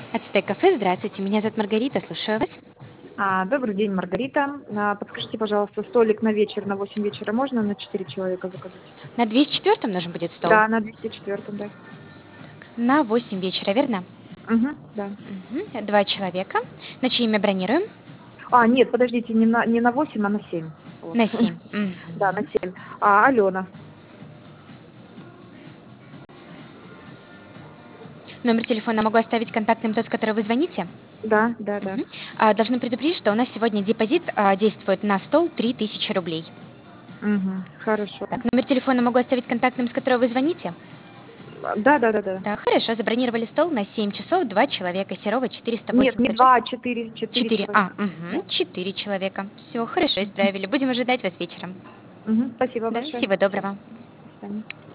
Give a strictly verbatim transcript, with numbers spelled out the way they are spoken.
Ацтек кафе, здравствуйте, меня зовут Маргарита, слушаю вас. А, добрый день, Маргарита. А, подскажите, пожалуйста, столик на вечер, на восемь вечера можно на четыре человека заказать? На двести четвёртом нужен будет стол? Да, на двести четвёртом, да. На восемь вечера, верно? Мгм, да. Мгм. два человека. На чье имя бронируем? А, нет, подождите, не на, не на восемь, а на семь. Вот. На семь. Да, на Мгм. семь. А, Алена. Номер телефона могу оставить контактным тот, с которого вы звоните? Да, да, да. Мгм. А, должны предупредить, что у нас сегодня депозит а, действует на стол три тысячи рублей. Мгм, хорошо. Так, номер телефона могу оставить контактным, с которого вы звоните? А, Да, да, да, да. Так, хорошо, забронировали стол на семь часов, два человека, Серова четыреста Нет, не восемьдесят шесть. два, а четыре, четыре четыре. А, человека. угу, Да. четыре человека. Все, хорошо, исправили. Будем ожидать вас вечером. Мгм, спасибо Да, большое. всего доброго. До свидания.